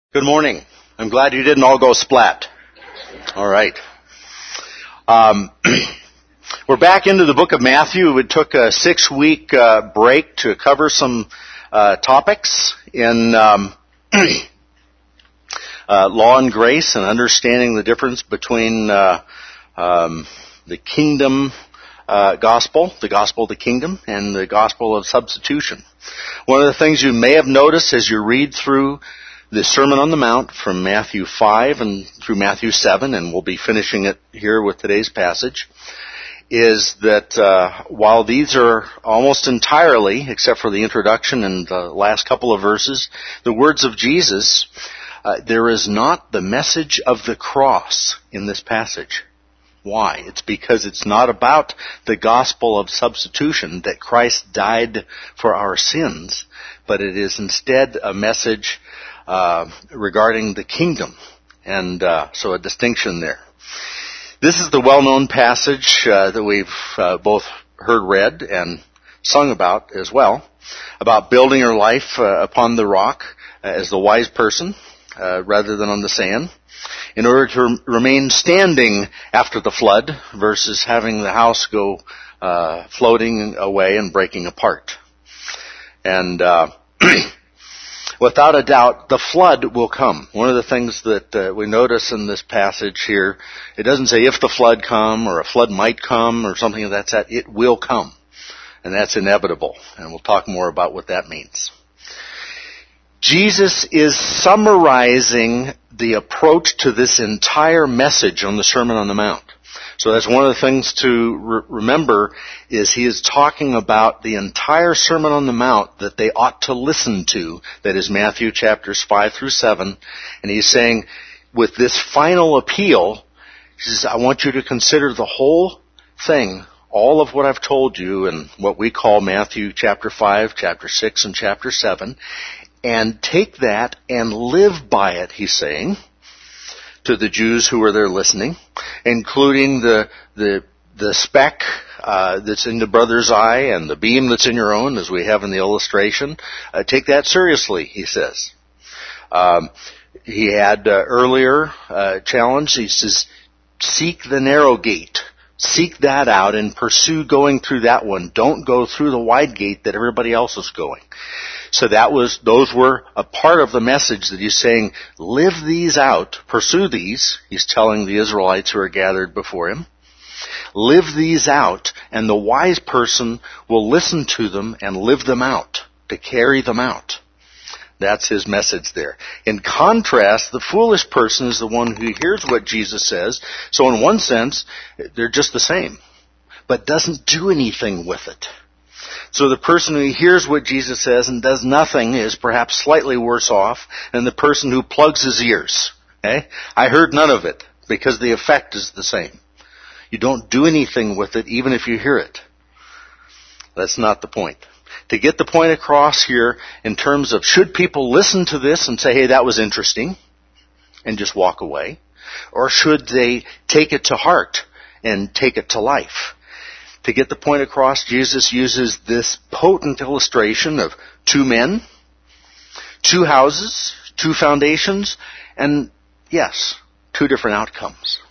Good morning. I'm glad you didn't all go splat. All right. We're back into the book of Matthew. We took a 6-week break to cover some topics in law and grace and understanding the difference between the kingdom gospel, the gospel of the kingdom, and the gospel of substitution. One of the things you may have noticed as you read through the Sermon on the Mount from Matthew 5 and through Matthew 7, and we'll be finishing it here with today's passage, is that while these are almost entirely, except for the introduction and the last couple of verses, the words of Jesus, there is not the message of the cross in this passage. Why? It's because it's not about the gospel of substitution, that Christ died for our sins, but it is instead a message regarding the kingdom, and so a distinction there. This is the well-known passage that we've both heard read and sung about as well, about building your life upon the rock as the wise person rather than on the sand, in order to remain standing after the flood versus having the house go floating away and breaking apart. And without a doubt, the flood will come. One of the things that we notice in this passage here, it doesn't say if the flood come or a flood might come or something of that sort. It will come. And that's inevitable. And we'll talk more about what that means. Jesus is summarizing the approach to this entire message on the Sermon on the Mount. So that's one of the things to remember, is he is talking about the entire Sermon on the Mount that they ought to listen to, that is Matthew chapters 5 through 7, and he's saying, with this final appeal, he says, I want you to consider the whole thing, all of what I've told you, and what we call Matthew chapter 5, chapter 6, and chapter 7, and take that and live by it, he's saying, to the Jews who were there listening, including the speck that's in the brother's eye and the beam that's in your own, as we have in the illustration. Take that seriously, he says. He had earlier challenge. He says, seek the narrow gate. Seek that out and pursue going through that one. Don't go through the wide gate that everybody else is going. So those were a part of the message that he's saying, live these out, pursue these. He's telling the Israelites who are gathered before him. Live these out, and the wise person will listen to them and live them out, to carry them out. That's his message there. In contrast, the foolish person is the one who hears what Jesus says. So in one sense, they're just the same, but doesn't do anything with it. So the person who hears what Jesus says and does nothing is perhaps slightly worse off than the person who plugs his ears. Okay? I heard none of it, because the effect is the same. You don't do anything with it, even if you hear it. That's not the point. To get the point across here in terms of, should people listen to this and say, hey, that was interesting, and just walk away? Or should they take it to heart and take it to life? To get the point across, Jesus uses this potent illustration of 2 men, 2 houses, 2 foundations, and yes, 2 different outcomes.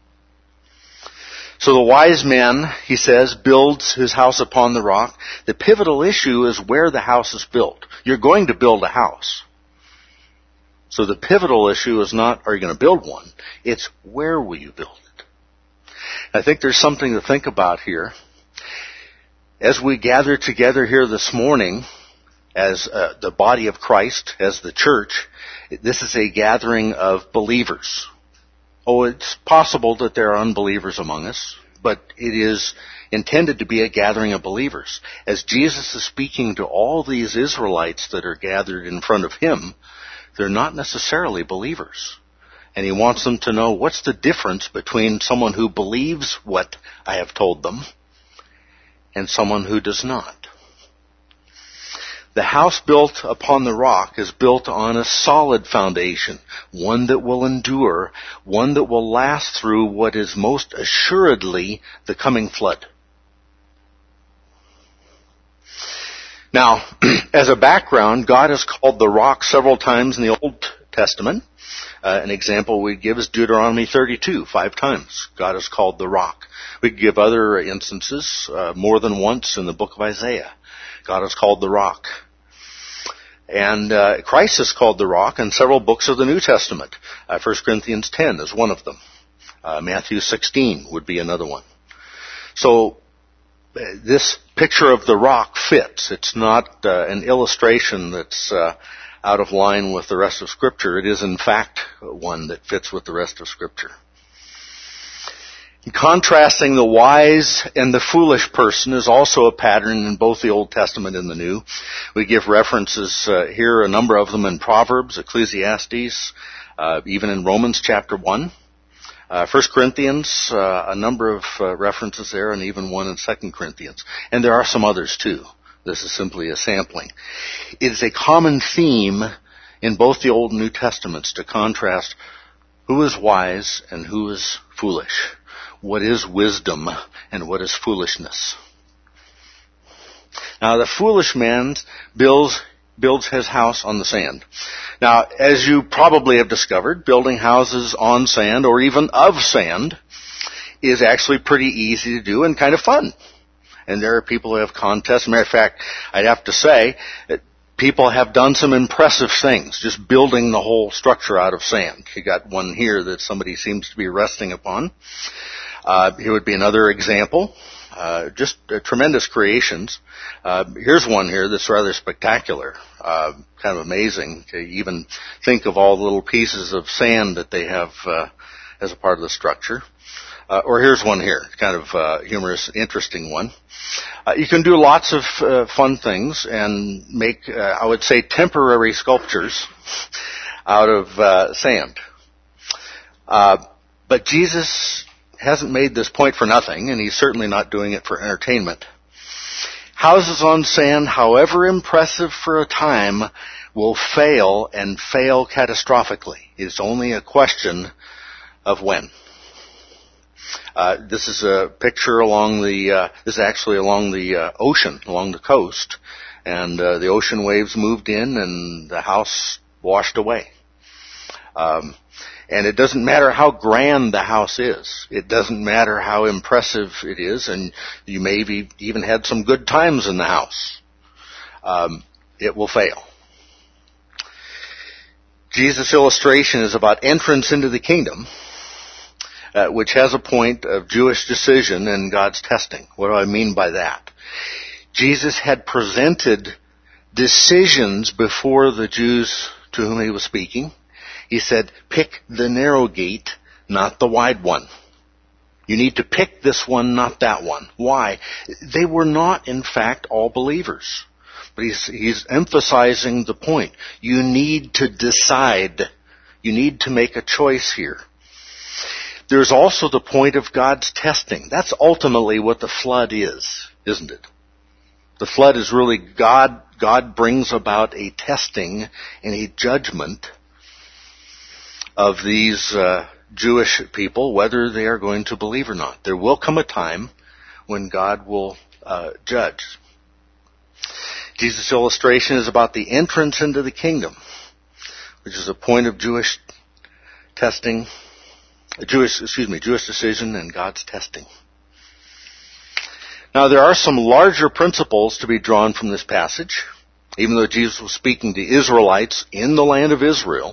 So the wise man, he says, builds his house upon the rock. The pivotal issue is where the house is built. You're going to build a house. So the pivotal issue is not, are you going to build one? It's, where will you build it? I think there's something to think about here. As we gather together here this morning as the body of Christ, as the church, this is a gathering of believers. Oh, it's possible that there are unbelievers among us, but it is intended to be a gathering of believers. As Jesus is speaking to all these Israelites that are gathered in front of him, they're not necessarily believers. And he wants them to know, what's the difference between someone who believes what I have told them and someone who does not. The house built upon the rock is built on a solid foundation, one that will endure, one that will last through what is most assuredly the coming flood. Now, as a background, God has called the rock several times in the Old Testament. An example we give is Deuteronomy 32, 5 times. God is called the rock. We give other instances, more than once in the book of Isaiah. God is called the rock. And Christ is called the rock in several books of the New Testament. 1 Corinthians 10 is one of them. Matthew 16 would be another one. So this picture of the rock fits. It's not an illustration that's out of line with the rest of Scripture. It is, in fact, one that fits with the rest of Scripture. Contrasting the wise and the foolish person is also a pattern in both the Old Testament and the New. We give references here, a number of them in Proverbs, Ecclesiastes, even in Romans chapter 1. 1 Corinthians, a number of references there, and even one in 2 Corinthians. And there are some others too. This is simply a sampling. It is a common theme in both the Old and New Testaments to contrast who is wise and who is foolish. What is wisdom and what is foolishness? Now, the foolish man builds his house on the sand. Now, as you probably have discovered, building houses on sand or even of sand is actually pretty easy to do and kind of fun. And there are people who have contests. As a matter of fact, I'd have to say that people have done some impressive things, just building the whole structure out of sand. You got one here that somebody seems to be resting upon. Here would be another example. Just tremendous creations. Here's one here that's rather spectacular. Kind of amazing to even think of all the little pieces of sand that they have as a part of the structure. Or here's one here, kind of humorous, interesting one. You can do lots of fun things and make, I would say, temporary sculptures out of sand. But Jesus hasn't made this point for nothing, and he's certainly not doing it for entertainment. Houses on sand, however impressive for a time, will fail and fail catastrophically. It's only a question of when. This is a picture along this is actually along the ocean, along the coast, and the ocean waves moved in and the house washed away. And it doesn't matter how grand the house is. It doesn't matter how impressive it is, and you maybe even had some good times in the house. It will fail. Jesus' illustration is about entrance into the kingdom, which has a point of Jewish decision and God's testing. What do I mean by that? Jesus had presented decisions before the Jews to whom he was speaking. He said, pick the narrow gate, not the wide one. You need to pick this one, not that one. Why? They were not, in fact, all believers. But he's emphasizing the point. You need to decide. You need to make a choice here. There's also the point of God's testing. That's ultimately what the flood is, isn't it? The flood is really God brings about a testing and a judgment of these Jewish people, whether they are going to believe or not. There will come a time when God will judge. Jesus' illustration is about the entrance into the kingdom, which is a point of Jewish decision and God's testing. Now, there are some larger principles to be drawn from this passage. Even though Jesus was speaking to Israelites in the land of Israel,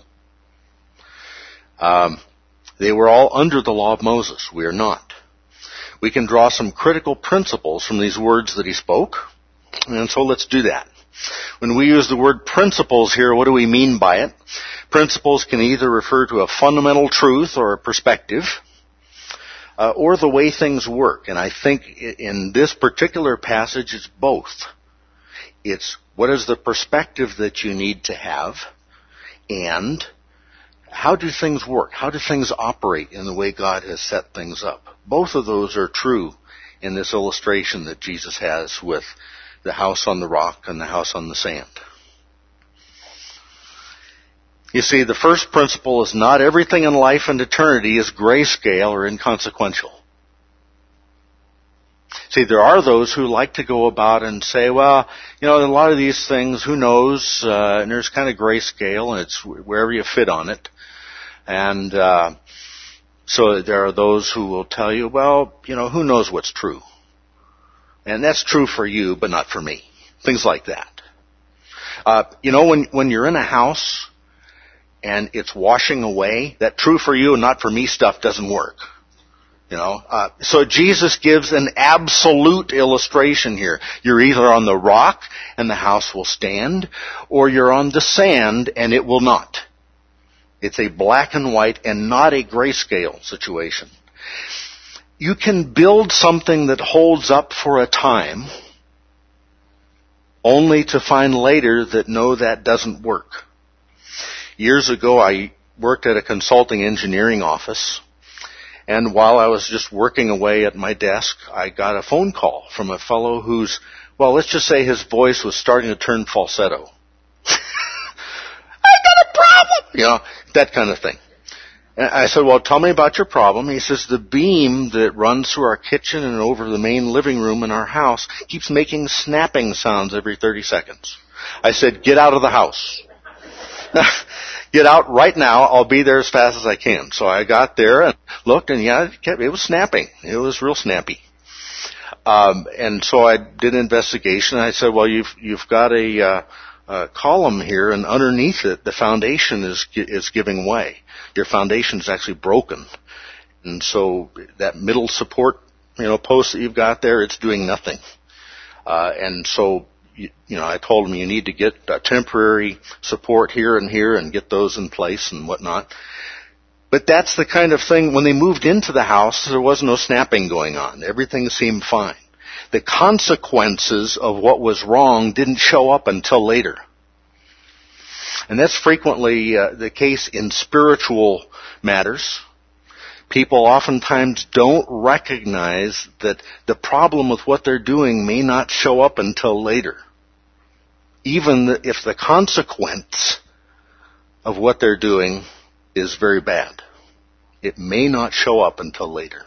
they were all under the law of Moses. We are not. We can draw some critical principles from these words that he spoke, and so let's do that. When we use the word principles here, what do we mean by it? Principles can either refer to a fundamental truth or a perspective, or the way things work. And I think in this particular passage, it's both. It's what is the perspective that you need to have, and how do things work? How do things operate in the way God has set things up? Both of those are true in this illustration that Jesus has with the house on the rock and the house on the sand. You see, the first principle is not everything in life and eternity is grayscale or inconsequential. See, there are those who like to go about and say, well, a lot of these things, who knows, and there's kind of grayscale, and it's wherever you fit on it. And so there are those who will tell you, well, who knows what's true? And that's true for you, but not for me. Things like that. When you're in a house and it's washing away, that true for you and not for me stuff doesn't work. So Jesus gives an absolute illustration here. You're either on the rock and the house will stand, or you're on the sand and it will not. It's a black and white and not a grayscale situation. You can build something that holds up for a time, only to find later that no, that doesn't work. Years ago, I worked at a consulting engineering office, and while I was just working away at my desk, I got a phone call from a fellow whose, well, let's just say his voice was starting to turn falsetto. I got a problem! That kind of thing. And I said, well, tell me about your problem. He says, the beam that runs through our kitchen and over the main living room in our house keeps making snapping sounds every 30 seconds. I said, get out of the house. Get out right now. I'll be there as fast as I can. So I got there and looked, and it was snapping. It was real snappy. And so I did an investigation. And I said, well, you've got a column here, and underneath it, the foundation is giving way. Your foundation is actually broken. And so that middle support, post that you've got there, it's doing nothing. And so, I told him you need to get temporary support here and get those in place and whatnot. But that's the kind of thing, when they moved into the house, there was no snapping going on. Everything seemed fine. The consequences of what was wrong didn't show up until later. And that's frequently the case in spiritual matters. People oftentimes don't recognize that the problem with what they're doing may not show up until later. Even if the consequence of what they're doing is very bad. It may not show up until later.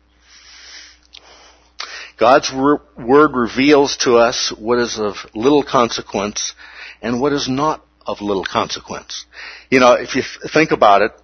God's Word reveals to us what is of little consequence and what is not of little consequence. If you think about it,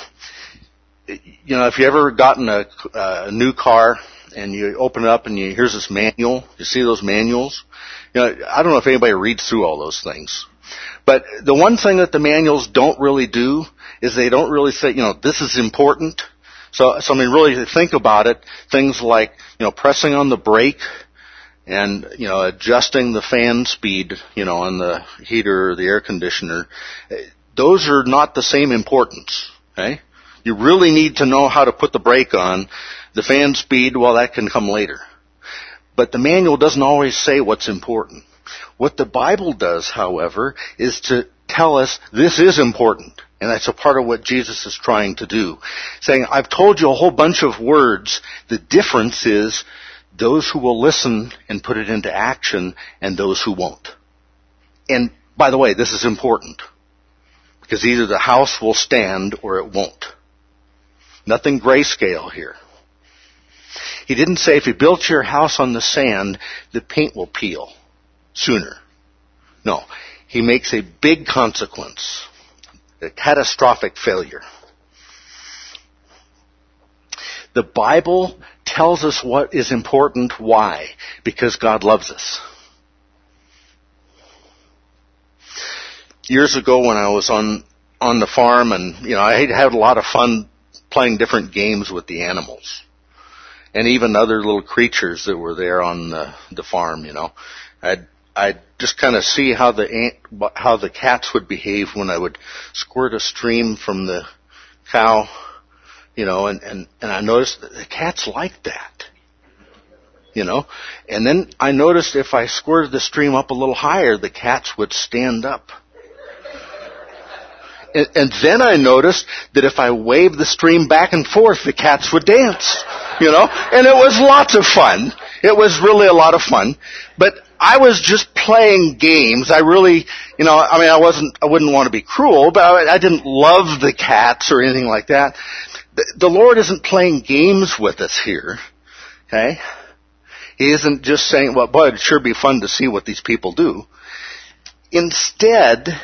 if you ever gotten a new car and you open it up and here's this manual, you see those manuals? I don't know if anybody reads through all those things. But the one thing that the manuals don't really do is they don't really say, this is important. So I mean, really think about it, things like, pressing on the brake and, adjusting the fan speed, on the heater or the air conditioner, those are not the same importance, okay? You really need to know how to put the brake on. The fan speed, well, that can come later. But the manual doesn't always say what's important. What the Bible does, however, is to tell us this is important. And that's a part of what Jesus is trying to do. Saying, I've told you a whole bunch of words. The difference is those who will listen and put it into action and those who won't. And by the way, this is important. Because either the house will stand or it won't. Nothing grayscale here. He didn't say if you built your house on the sand, the paint will peel sooner. No. He makes a big consequence. A catastrophic failure. The Bible tells us what is important. Why? Because God loves us. Years ago when I was on the farm and, I had a lot of fun playing different games with the animals. And even other little creatures that were there on the farm, I'd just kind of see how the cats would behave when I would squirt a stream from the cow, and I noticed that the cats liked that, and then I noticed if I squirted the stream up a little higher, the cats would stand up. And then I noticed that if I waved the stream back and forth, the cats would dance, and it was lots of fun. It was really a lot of fun, but I was just playing games. I really, I wouldn't want to be cruel, but I didn't love the cats or anything like that. The Lord isn't playing games with us here, okay? He isn't just saying, well, boy, it'd sure be fun to see what these people do. Instead,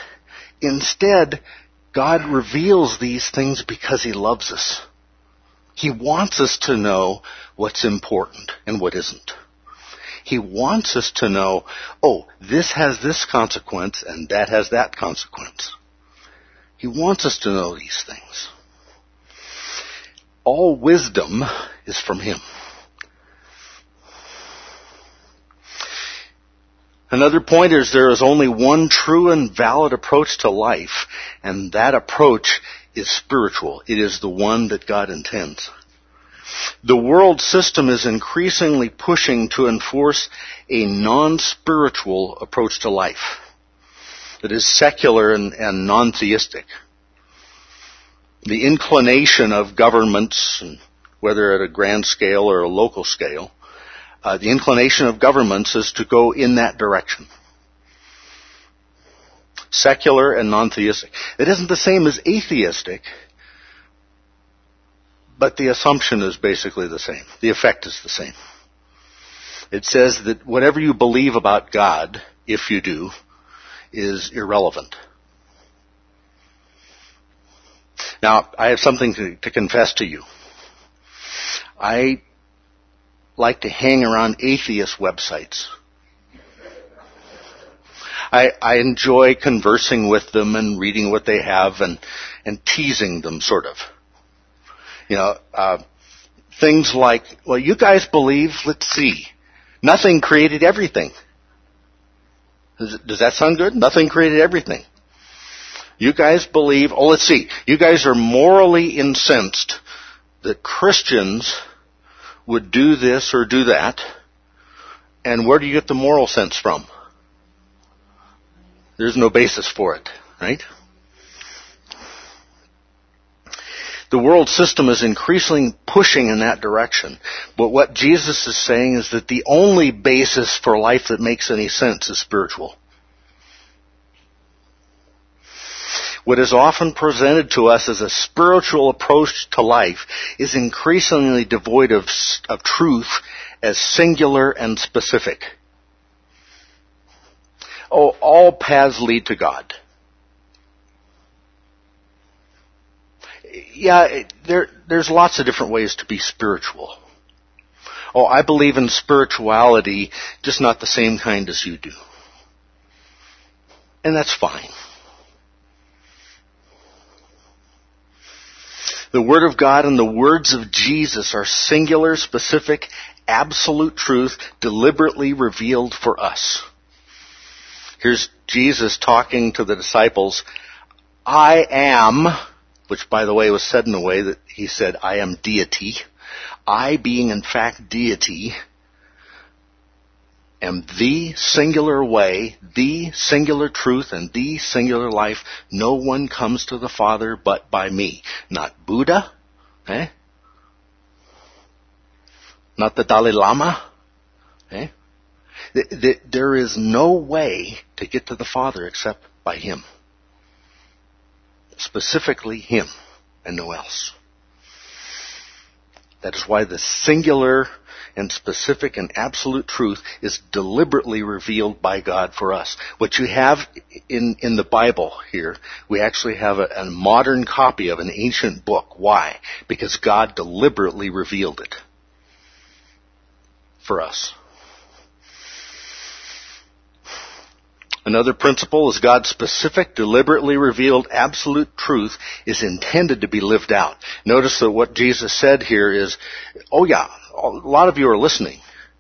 God reveals these things because He loves us. He wants us to know what's important and what isn't. He wants us to know, oh, this has this consequence and that has that consequence. He wants us to know these things. All wisdom is from Him. Another point is there is only one true and valid approach to life, and that approach is spiritual. It is the one that God intends. The world system is increasingly pushing to enforce a non-spiritual approach to life that is secular and non-theistic. The inclination of governments, whether at a grand scale or a local scale, the inclination of governments is to go in that direction. Secular and non-theistic. It isn't the same as atheistic, but the assumption is basically the same. The effect is the same. It says that whatever you believe about God, if you do, is irrelevant. Now, I have something to confess to you. I like to hang around atheist websites. I enjoy conversing with them and reading what they have and teasing them, sort of. Things like, well, you guys believe, let's see, nothing created everything. Does that sound good? Nothing created everything. You guys believe, let's see, you guys are morally incensed that Christians would do this or do that, and where do you get the moral sense from? There's no basis for it, right? The world system is increasingly pushing in that direction. But what Jesus is saying is that the only basis for life that makes any sense is spiritual. What is often presented to us as a spiritual approach to life is increasingly devoid of truth as singular and specific. All paths lead to God. Yeah, there's lots of different ways to be spiritual. I believe in spirituality, just not the same kind as you do. And that's fine. The Word of God and the words of Jesus are singular, specific, absolute truth, deliberately revealed for us. Here's Jesus talking to the disciples. I am, which by the way was said in a way that he said, I am deity. I, being in fact deity, am the singular way, the singular truth, and the singular life. No one comes to the Father but by me. Not Buddha, not the Dalai Lama. There is no way to get to the Father except by Him. Specifically Him and no else. That is why the singular and specific and absolute truth is deliberately revealed by God for us. What you have in the Bible here, we actually have a modern copy of an ancient book. Why? Because God deliberately revealed it for us. Another principle is God's specific, deliberately revealed, absolute truth is intended to be lived out. Notice that what Jesus said here is, a lot of you are listening.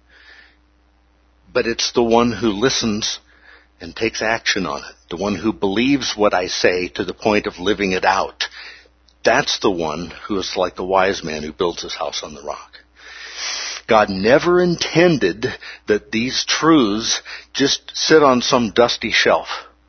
But it's the one who listens and takes action on it. The one who believes what I say to the point of living it out. That's the one who is like the wise man who builds his house on the rock. God never intended that these truths just sit on some dusty shelf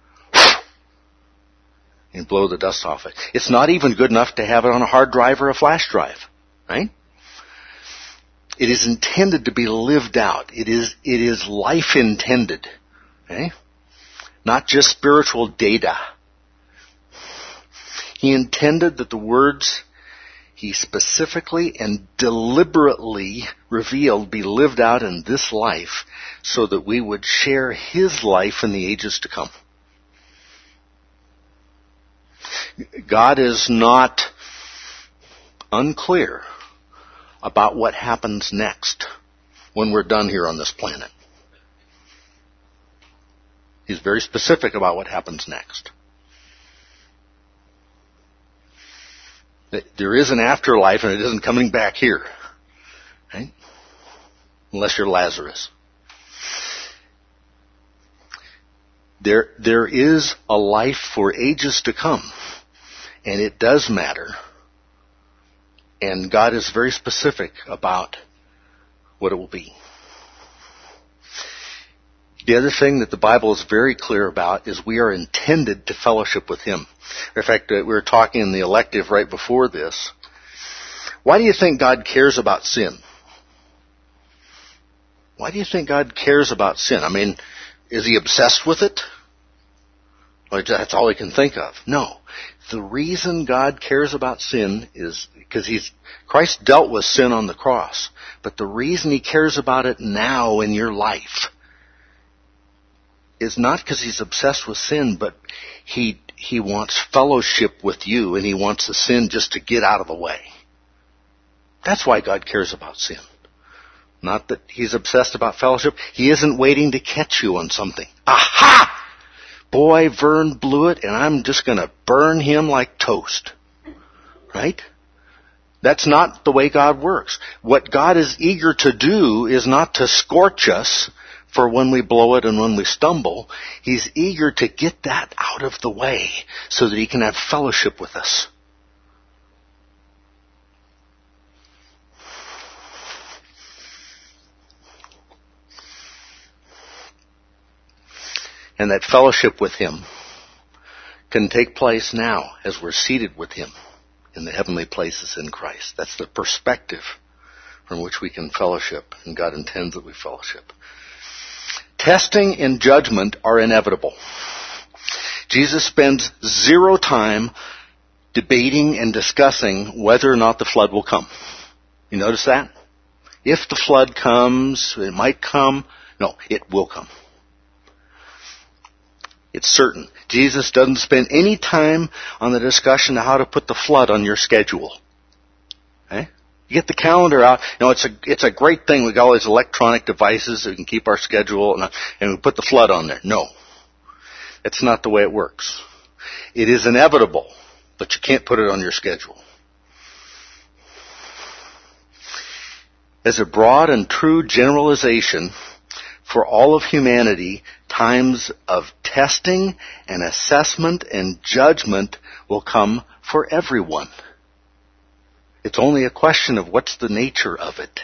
and blow the dust off it. It's not even good enough to have it on a hard drive or a flash drive, right? It is intended to be lived out. It is life intended, okay? Not just spiritual data. He intended that the words He specifically and deliberately revealed be lived out in this life so that we would share His life in the ages to come. God is not unclear about what happens next when we're done here on this planet. He's very specific about what happens next. There is an afterlife, and it isn't coming back here. Right? Unless you're Lazarus. There is a life for ages to come. And it does matter. And God is very specific about what it will be. The other thing that the Bible is very clear about is we are intended to fellowship with Him. In fact, we were talking in the elective right before this. Why do you think God cares about sin? Why do you think God cares about sin? I mean, is He obsessed with it? Or that's all He can think of? No. The reason God cares about sin is because Christ dealt with sin on the cross. But the reason He cares about it now in your life is not because He's obsessed with sin, but He wants fellowship with you, and He wants the sin just to get out of the way. That's why God cares about sin. Not that He's obsessed about fellowship. He isn't waiting to catch you on something. Aha! Boy, Vern blew it, and I'm just going to burn him like toast. Right? That's not the way God works. What God is eager to do is not to scorch us for when we blow it and when we stumble. He's eager to get that out of the way so that He can have fellowship with us. And that fellowship with Him can take place now as we're seated with Him in the heavenly places in Christ. That's the perspective from which we can fellowship, and God intends that we fellowship. Testing and judgment are inevitable. Jesus spends zero time debating and discussing whether or not the flood will come. You notice that? If the flood comes, it might come. No, it will come. It's certain. Jesus doesn't spend any time on the discussion of how to put the flood on your schedule. Okay? You get the calendar out. You know, it's a great thing. We got all these electronic devices that can keep our schedule, and we put the flood on there. No. It's not the way it works. It is inevitable, but you can't put it on your schedule. As a broad and true generalization, for all of humanity, times of testing and assessment and judgment will come for everyone. It's only a question of what's the nature of it.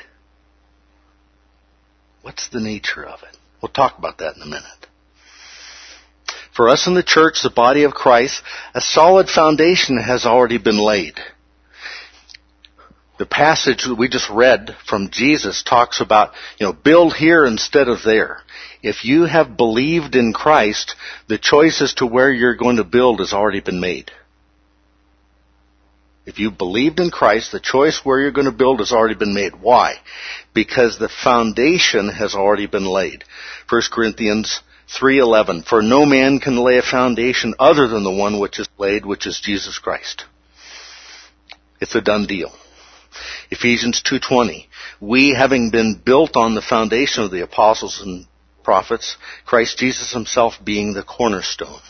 What's the nature of it? We'll talk about that in a minute. For us in the church, the body of Christ, a solid foundation has already been laid. The passage that we just read from Jesus talks about, build here instead of there. If you have believed in Christ, the choice as to where you're going to build has already been made. If you believed in Christ, the choice where you're going to build has already been made. Why? Because the foundation has already been laid. 1 Corinthians 3:11, for no man can lay a foundation other than the one which is laid, which is Jesus Christ. It's a done deal. Ephesians 2:20, we having been built on the foundation of the apostles and prophets, Christ Jesus Himself being the cornerstone.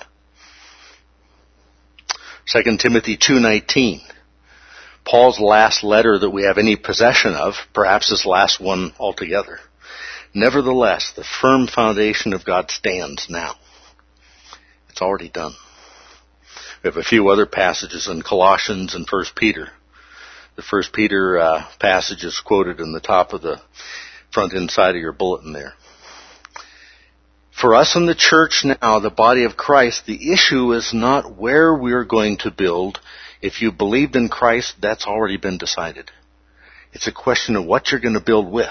2 Timothy 2:19, Paul's last letter that we have any possession of, perhaps his last one altogether. Nevertheless, the firm foundation of God stands now. It's already done. We have a few other passages in Colossians and 1 Peter. The 1 Peter passage is quoted in the top of the front inside of your bulletin there. For us in the church now, the body of Christ, the issue is not where we're going to build. If you believed in Christ, that's already been decided. It's a question of what you're going to build with.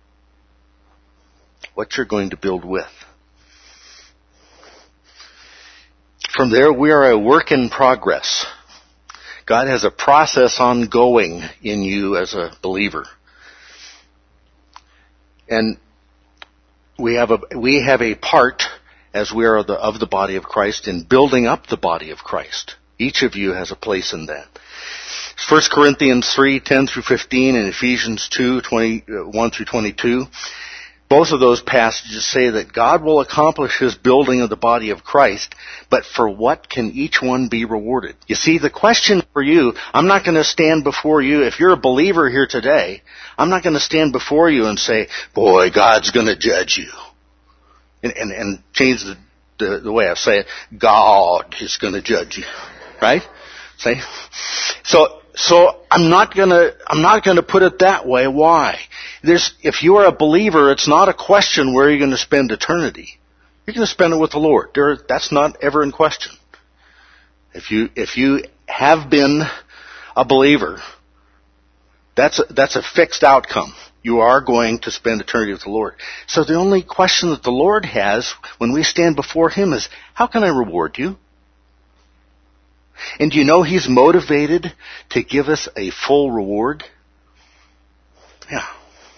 What you're going to build with. From there, we are a work in progress. God has a process ongoing in you as a believer. And we have a part, as we are of the body of Christ, in building up the body of Christ. Each of you has a place in that. 1 Corinthians 3:10 through 15 and Ephesians 2:21 through 22. Both of those passages say that God will accomplish His building of the body of Christ, but for what can each one be rewarded? You see, the question for you, I'm not going to stand before you, if you're a believer here today, I'm not going to stand before you and say, boy, God's going to judge you. And change the way I say it, God is going to judge you. Right? See? So I'm not gonna put it that way. Why? If you are a believer, it's not a question where you're going to spend eternity. You're going to spend it with the Lord. That's not ever in question. If you have been a believer, that's a fixed outcome. You are going to spend eternity with the Lord. So the only question that the Lord has when we stand before Him is, how can I reward you? And do you know He's motivated to give us a full reward? Yeah.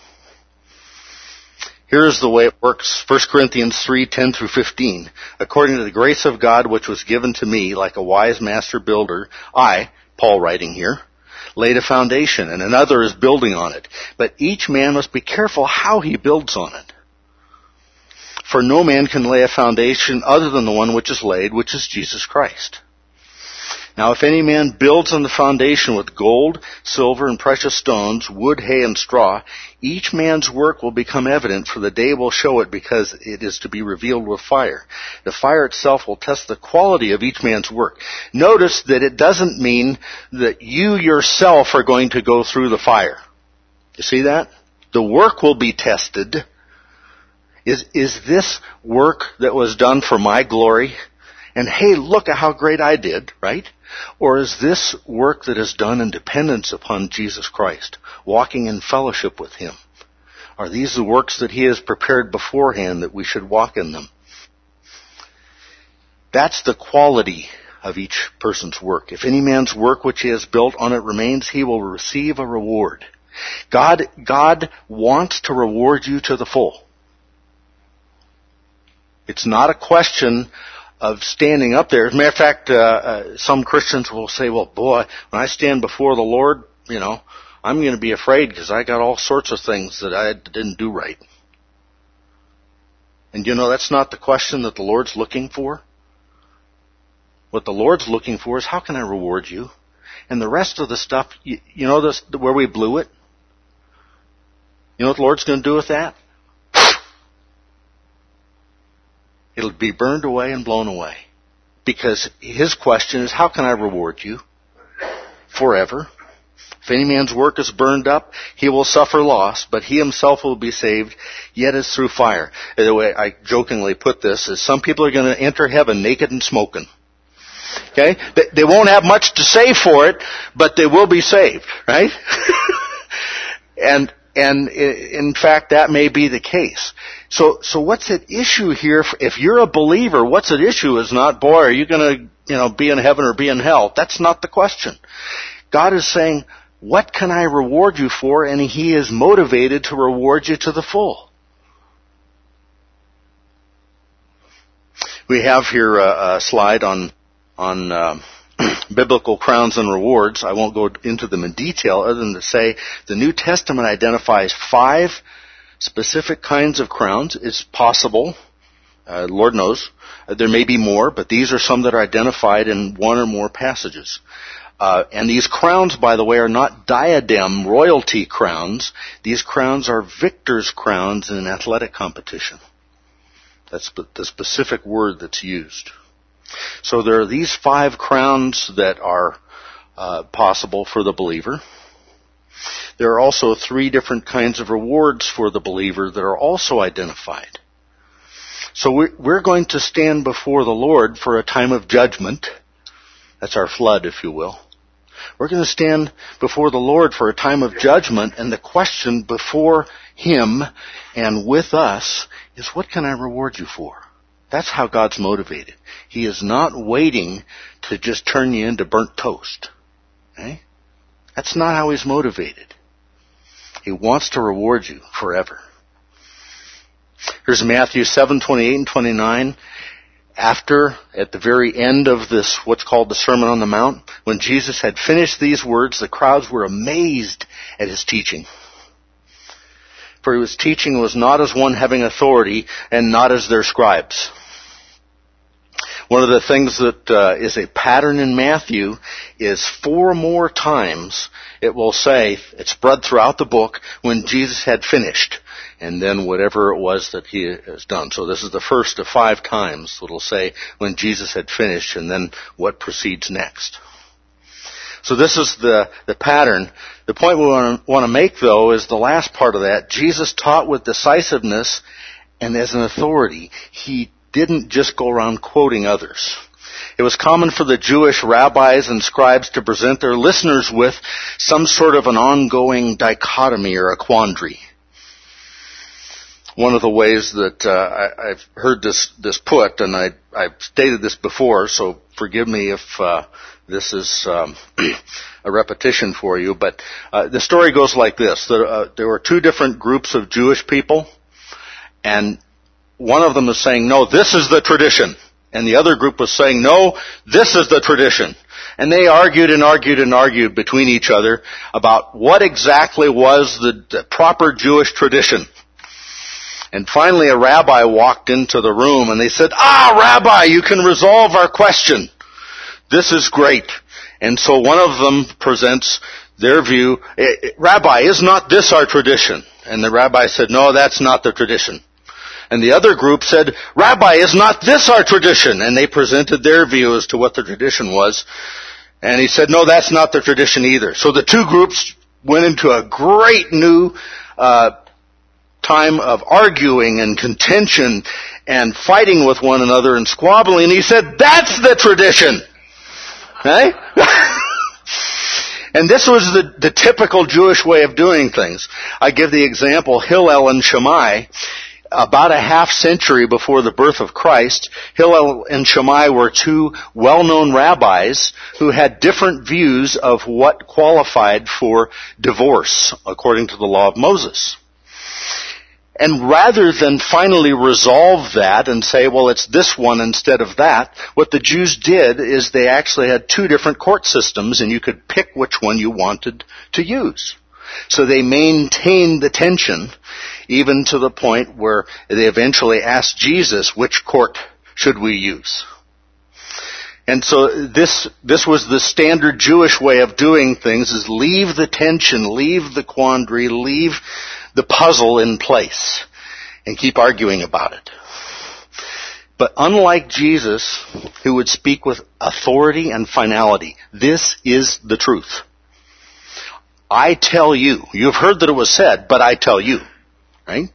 Here is the way it works. 1 Corinthians 3:10 through 15. According to the grace of God which was given to me, like a wise master builder, I, Paul writing here, laid a foundation, and another is building on it. But each man must be careful how he builds on it. For no man can lay a foundation other than the one which is laid, which is Jesus Christ. Now if any man builds on the foundation with gold, silver, and precious stones, wood, hay, and straw, each man's work will become evident, for the day will show it, because it is to be revealed with fire. The fire itself will test the quality of each man's work. Notice that it doesn't mean that you yourself are going to go through the fire. You see that? The work will be tested. Is this work that was done for my glory? And hey, look at how great I did, right? Or is this work that is done in dependence upon Jesus Christ, walking in fellowship with Him? Are these the works that He has prepared beforehand that we should walk in them? That's the quality of each person's work. If any man's work which he has built on it remains, he will receive a reward. God wants to reward you to the full. It's not a question of standing up there. As a matter of fact, some Christians will say, well, boy, when I stand before the Lord, I'm going to be afraid because I got all sorts of things that I didn't do right. And that's not the question that the Lord's looking for. What the Lord's looking for is, how can I reward you? And the rest of the stuff, this where we blew it? You know what the Lord's going to do with that? It'll be burned away and blown away. Because His question is, how can I reward you? Forever. If any man's work is burned up, he will suffer loss, but he himself will be saved, yet as through fire. The way I jokingly put this is, some people are going to enter heaven naked and smoking. Okay? They won't have much to say for it, but they will be saved, right? And in fact, that may be the case. So what's at issue here? If you're a believer, what's at issue is not, boy, are you going to, be in heaven or be in hell? That's not the question. God is saying, what can I reward you for? And He is motivated to reward you to the full. We have here a slide on biblical crowns and rewards. I won't go into them in detail other than to say the New Testament identifies 5 specific kinds of crowns. It's possible, Lord knows, there may be more, but these are some that are identified in one or more passages. And these crowns, by the way, are not diadem royalty crowns. These crowns are victor's crowns in an athletic competition. That's the specific word that's used. So there are these 5 crowns that are possible for the believer. There are also 3 different kinds of rewards for the believer that are also identified. So we're going to stand before the Lord for a time of judgment. That's our flood, if you will. We're going to stand before the Lord for a time of judgment, and the question before Him and with us is, what can I reward you for? That's how God's motivated. He is not waiting to just turn you into burnt toast. Okay? That's not how he's motivated. He wants to reward you forever. Here's Matthew 7:28 and 29. At the very end of this, what's called the Sermon on the Mount, when Jesus had finished these words, the crowds were amazed at his teaching. For his teaching was not as one having authority and not as their scribes. One of the things that is a pattern in Matthew is 4 more times it will say, it's spread throughout the book, when Jesus had finished, and then whatever it was that he has done. So this is the first of 5 times it'll say when Jesus had finished, and then what proceeds next. So this is the pattern. The point we want to make, though, is the last part of that. Jesus taught with decisiveness and as an authority. He didn't just go around quoting others. It was common for the Jewish rabbis and scribes to present their listeners with some sort of an ongoing dichotomy or a quandary. One of the ways that I've heard this put, and I've stated this before, so forgive me if this is a repetition for you, but the story goes like this. There were 2 different groups of Jewish people, and one of them was saying, no, this is the tradition. And the other group was saying, no, this is the tradition. And they argued and argued and argued between each other about what exactly was the proper Jewish tradition. And finally a rabbi walked into the room and they said, Rabbi, you can resolve our question. This is great. And so one of them presents their view, Rabbi, is not this our tradition? And the rabbi said, no, that's not the tradition. And the other group said, Rabbi, is not this our tradition? And they presented their view as to what the tradition was. And he said, no, that's not the tradition either. So the 2 groups went into a great new time of arguing and contention and fighting with one another and squabbling. And he said, that's the tradition. Okay? And this was the typical Jewish way of doing things. I give the example, Hillel and Shammai. About a half century before the birth of Christ, Hillel and Shammai were 2 well-known rabbis who had different views of what qualified for divorce according to the law of Moses. And rather than finally resolve that and say, well, it's this one instead of that, what the Jews did is they actually had 2 different court systems, and you could pick which one you wanted to use. So they maintained the tension, even to the point where they eventually asked Jesus, which court should we use? And so this was the standard Jewish way of doing things, is leave the tension, leave the quandary, leave the puzzle in place, and keep arguing about it. But unlike Jesus, who would speak with authority and finality, this is the truth. I tell you. You've heard that it was said, but I tell you. Right?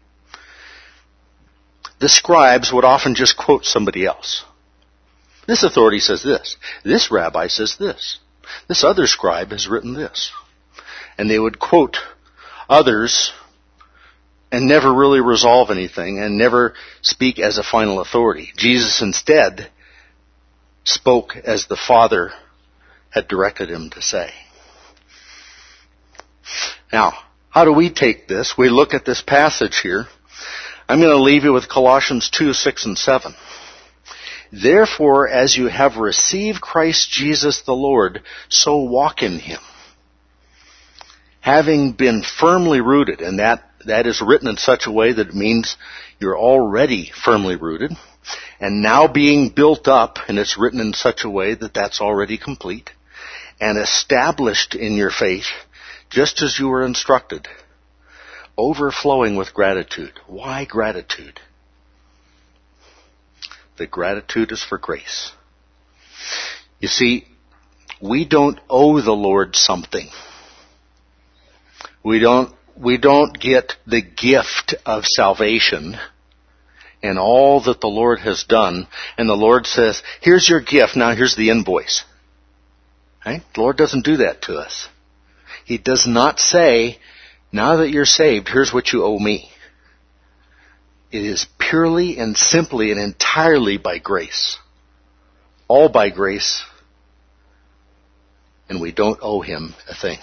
The scribes would often just quote somebody else. This authority says this. This rabbi says this. This other scribe has written this. And they would quote others and never really resolve anything and never speak as a final authority. Jesus instead spoke as the Father had directed him to say. Now, how do we take this? We look at this passage here. I'm going to leave you with Colossians 2, 6, and 7. Therefore, as you have received Christ Jesus the Lord, so walk in him. Having been firmly rooted, and that is written in such a way that it means you're already firmly rooted, and now being built up, and it's written in such a way that that's already complete, and established in your faith, just as you were instructed, overflowing with gratitude. Why gratitude? The gratitude is for grace. You see, we don't owe the Lord something. We don't get the gift of salvation and all that the Lord has done, and the Lord says, here's your gift, now here's the invoice. Right? The Lord doesn't do that to us. He does not say, now that you're saved, here's what you owe me. It is purely and simply and entirely by grace. All by grace and we don't owe him a thing.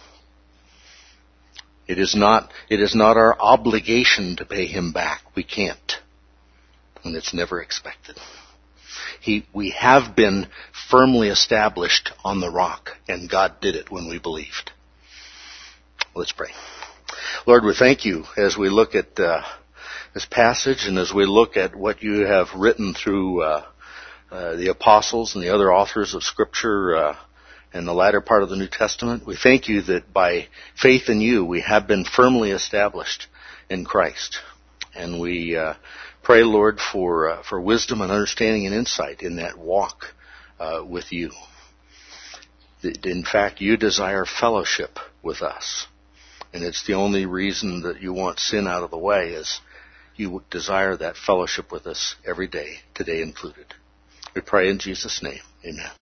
It is not our obligation to pay him back. We can't. And it's never expected. We have been firmly established on the rock, and God did it when we believed. Let's pray. Lord, we thank you as we look at this passage and as we look at what you have written through the apostles and the other authors of Scripture in the latter part of the New Testament. We thank you that by faith in you, we have been firmly established in Christ. And we pray, Lord, for wisdom and understanding and insight in that walk with you. That in fact, you desire fellowship with us. And it's the only reason that you want sin out of the way is you desire that fellowship with us every day, today included. We pray in Jesus' name. Amen.